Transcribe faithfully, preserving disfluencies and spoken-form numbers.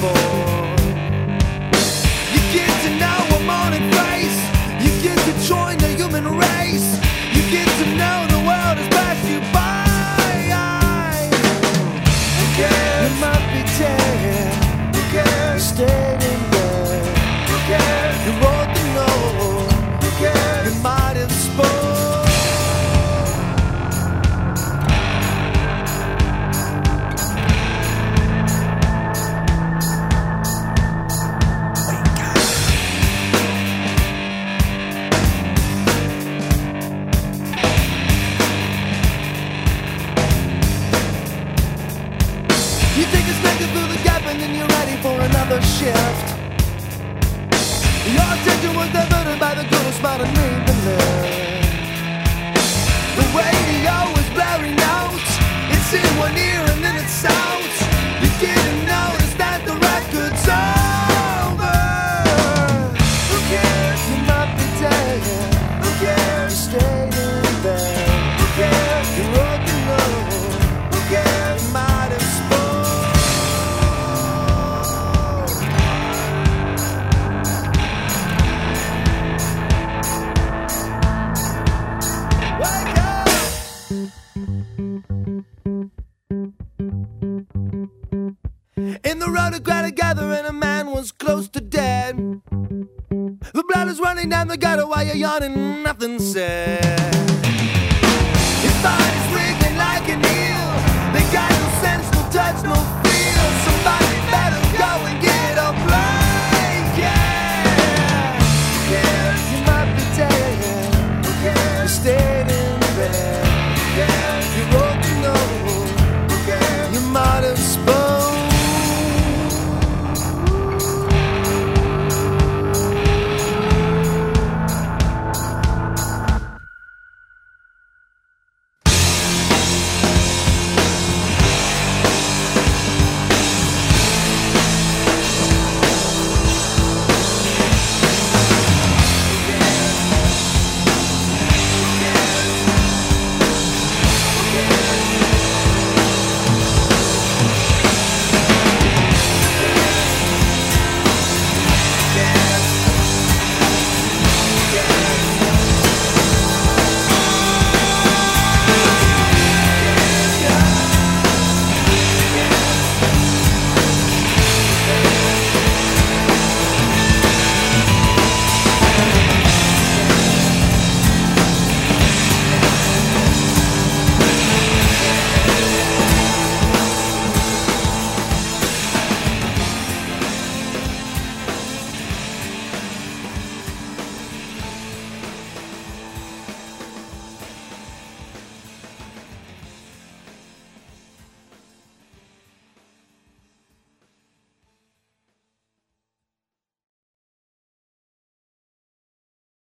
for. You get to know a morning face. You get to join the human race. You get to know the world has passed you by. Who cares? You might be dead. Who cares? Staying there. Who cares? You wrote the note. Who cares? You might have spoke. You take a snake through the gap and then you're ready for another shift. Your attention was diverted by the girl who smiled underneath the lid. The radio is blaring out. It's in one ear and then it's out. You didn't notice that the record's over. Who cares? You might be dead. Who cares? You stayed in bed. Who cares? You wrote the note. Who cares? You might have spoken. In the road, a crowd had gathered and a man was close to dead. The blood is running down the gutter while you're yawning, nothing said. His body's wriggling like an eel. They got no sense, no touch, no feel.